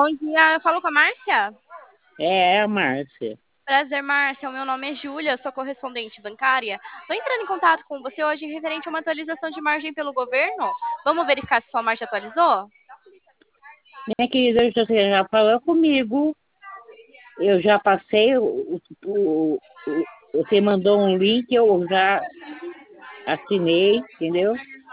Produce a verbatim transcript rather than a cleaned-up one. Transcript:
Bom dia, eu falo com a Márcia? É, a Márcia. Prazer, Márcia. O meu nome é Júlia, sou correspondente bancária. Estou entrando em contato com você hoje referente a uma atualização de margem pelo governo. Vamos verificar se sua margem atualizou? Minha querida, você já falou comigo. Eu já passei, o, o, o- você mandou um link, eu já assinei, entendeu?